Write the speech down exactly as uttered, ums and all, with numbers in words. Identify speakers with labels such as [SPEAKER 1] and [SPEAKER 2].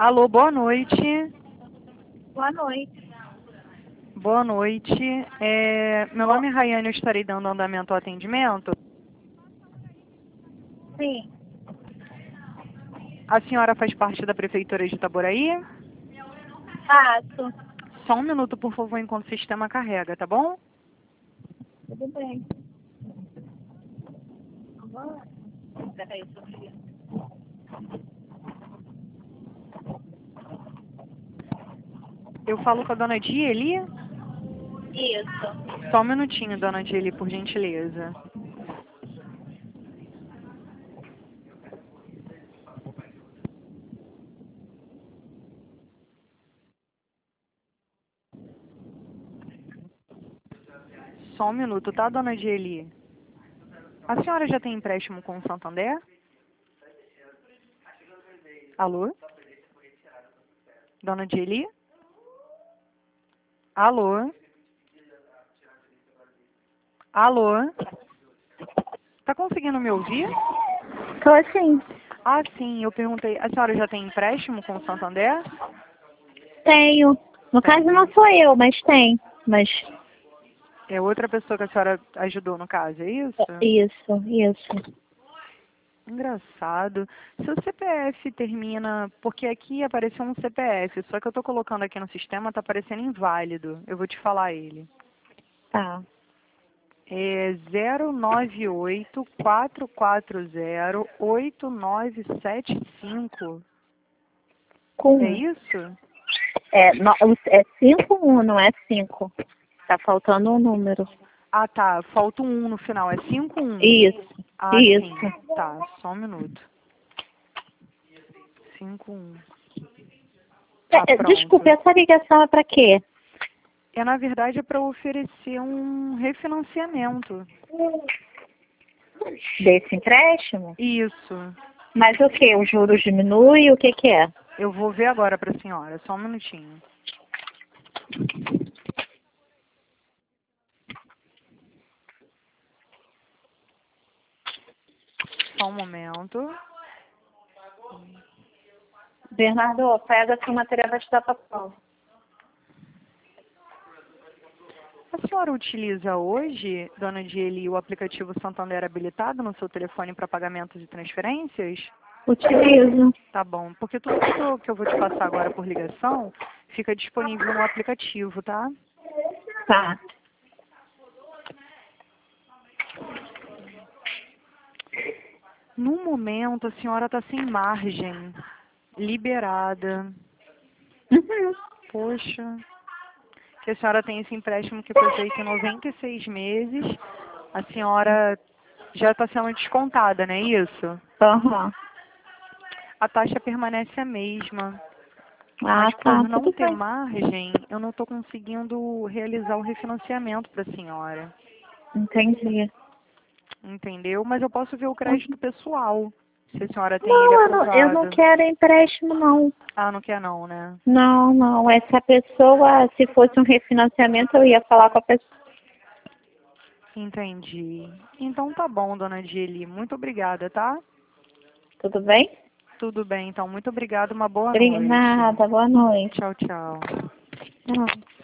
[SPEAKER 1] Alô, boa noite.
[SPEAKER 2] Boa noite.
[SPEAKER 1] Boa noite. É, meu nome é Rayane, eu estarei dando andamento ao atendimento.
[SPEAKER 2] Sim.
[SPEAKER 1] A senhora faz parte da Prefeitura de Itaboraí?
[SPEAKER 2] Faço.
[SPEAKER 1] Só um minuto, por favor, enquanto o sistema carrega, tá bom?
[SPEAKER 2] Tudo bem. Peraí, Sofia.
[SPEAKER 1] Eu falo com a dona Dieli?
[SPEAKER 2] Isso.
[SPEAKER 1] Só um minutinho, dona Dieli, por gentileza. Só um minuto, tá, dona Dieli? A senhora já tem empréstimo com o Santander? Alô? Dona Dieli? Alô? Alô? Tá conseguindo me ouvir?
[SPEAKER 2] Tô sim.
[SPEAKER 1] Ah, sim, eu perguntei. A senhora já tem empréstimo com o Santander?
[SPEAKER 2] Tenho. No
[SPEAKER 1] Tem.
[SPEAKER 2] caso não sou eu, mas tem. Mas
[SPEAKER 1] É outra pessoa que a senhora ajudou no caso, é isso?
[SPEAKER 2] isso, isso.
[SPEAKER 1] Engraçado. Seu C P F termina... Porque aqui apareceu um C P F, só que eu tô colocando aqui no sistema, tá aparecendo inválido. Eu vou te falar ele.
[SPEAKER 2] Tá.
[SPEAKER 1] É zero nove oito quatro quatro zero oito nove sete cinco.
[SPEAKER 2] Com
[SPEAKER 1] É
[SPEAKER 2] um.
[SPEAKER 1] isso?
[SPEAKER 2] É, no, é cinco um, não é cinco. Tá faltando um número.
[SPEAKER 1] Ah, tá. Falta um um no final. É cinco um.
[SPEAKER 2] Isso.
[SPEAKER 1] Ah, sim.
[SPEAKER 2] Isso.
[SPEAKER 1] Tá. Só um minuto. cinco um. Tá
[SPEAKER 2] É, é,
[SPEAKER 1] pronto.
[SPEAKER 2] desculpe, essa ligação é pra quê?
[SPEAKER 1] É, na verdade, é para oferecer um refinanciamento.
[SPEAKER 2] Desse empréstimo?
[SPEAKER 1] Isso.
[SPEAKER 2] Mas o que? Os juros diminuem? O que que é?
[SPEAKER 1] Eu vou ver agora para a senhora. Só um minutinho. Só um momento.
[SPEAKER 2] Bernardo, pega que o material vai te dar papel.
[SPEAKER 1] A senhora utiliza hoje, dona Dieli, o aplicativo Santander habilitado no seu telefone para pagamentos e transferências?
[SPEAKER 2] Utilizo.
[SPEAKER 1] Tá bom, porque tudo que eu, que eu vou te passar agora por ligação fica disponível no aplicativo, tá?
[SPEAKER 2] Tá.
[SPEAKER 1] No momento, a senhora está sem margem, liberada.
[SPEAKER 2] Uhum.
[SPEAKER 1] Poxa, que a senhora tem esse empréstimo que foi feito em noventa e seis meses, a senhora já está sendo descontada, não é isso?
[SPEAKER 2] Aham.
[SPEAKER 1] A taxa permanece a mesma,
[SPEAKER 2] Ah,
[SPEAKER 1] mas
[SPEAKER 2] tá.
[SPEAKER 1] por não
[SPEAKER 2] Tudo
[SPEAKER 1] ter
[SPEAKER 2] bem.
[SPEAKER 1] margem, eu não estou conseguindo realizar o refinanciamento para a senhora,
[SPEAKER 2] Entendi.
[SPEAKER 1] entendeu? Mas eu posso ver o crédito
[SPEAKER 2] Uhum.
[SPEAKER 1] pessoal, se a senhora tem ele
[SPEAKER 2] Não, eu não, eu não
[SPEAKER 1] aprovado.
[SPEAKER 2] quero empréstimo, não.
[SPEAKER 1] Ah, não quer não, né?
[SPEAKER 2] Não, não. Essa pessoa, se fosse um refinanciamento, eu ia falar com a pessoa.
[SPEAKER 1] Entendi. Então tá bom, dona Dili. Muito obrigada, tá?
[SPEAKER 2] Tudo bem?
[SPEAKER 1] Tudo bem, então. Muito obrigada. Uma boa noite.
[SPEAKER 2] Obrigada. Boa noite.
[SPEAKER 1] Tchau, tchau.
[SPEAKER 2] Tchau.